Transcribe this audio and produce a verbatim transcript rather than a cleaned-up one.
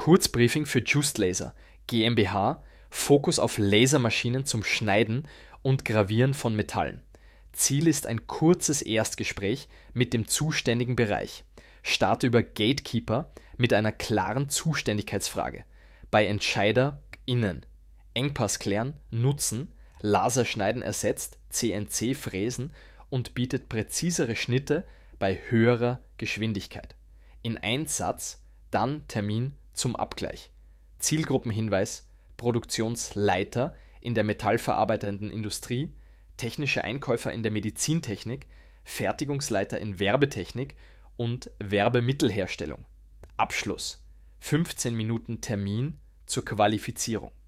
Kurzbriefing für Just Laser GmbH, Fokus auf Lasermaschinen zum Schneiden und Gravieren von Metallen. Ziel ist ein kurzes Erstgespräch mit dem zuständigen Bereich. Starte über Gatekeeper mit einer klaren Zuständigkeitsfrage. Bei EntscheiderInnen. Engpass klären, nutzen, Laserschneiden ersetzt, C N C-Fräsen und bietet präzisere Schnitte bei höherer Geschwindigkeit. In einem Satz, dann Termin zum Abgleich. Zielgruppenhinweis: Produktionsleiter in der metallverarbeitenden Industrie, technische Einkäufer in der Medizintechnik, Fertigungsleiter in Werbetechnik und Werbemittelherstellung. Abschluss: fünfzehn Minuten Termin zur Qualifizierung.